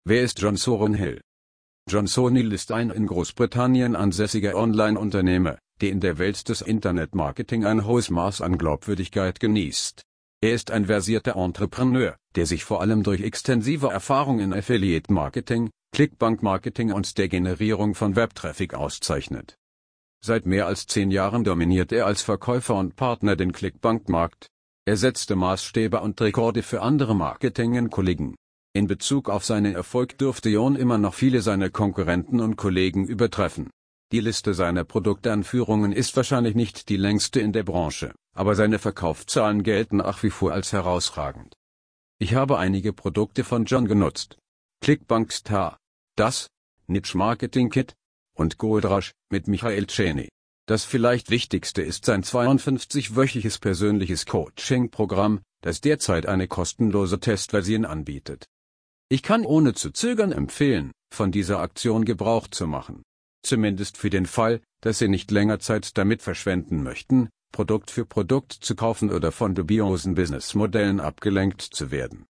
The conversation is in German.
Wer ist John Thornhill? John Thornhill ist ein in Großbritannien ansässiger Online-Unternehmer, der in der Welt des Internetmarketing ein hohes Maß an Glaubwürdigkeit genießt. Er ist ein versierter Entrepreneur, der sich vor allem durch extensive Erfahrung in Affiliate-Marketing, Clickbank-Marketing und der Generierung von Webtraffic auszeichnet. Seit mehr als 10 Jahren dominiert er als Verkäufer und Partner den Clickbank-Markt. Er setzte Maßstäbe und Rekorde für andere Marketing-Kollegen. In Bezug auf seinen Erfolg dürfte John immer noch viele seiner Konkurrenten und Kollegen übertreffen. Die Liste seiner Produktanführungen ist wahrscheinlich nicht die längste in der Branche, aber seine Verkaufszahlen gelten nach wie vor als herausragend. Ich habe einige Produkte von John genutzt. Clickbank Star, das Niche Marketing Kit und Goldrush mit Michael Cheney. Das vielleicht wichtigste ist sein 52-wöchiges persönliches Coaching-Programm, das derzeit eine kostenlose Testversion anbietet. Ich kann ohne zu zögern empfehlen, von dieser Aktion Gebrauch zu machen. Zumindest für den Fall, dass Sie nicht länger Zeit damit verschwenden möchten, Produkt für Produkt zu kaufen oder von dubiosen Businessmodellen abgelenkt zu werden.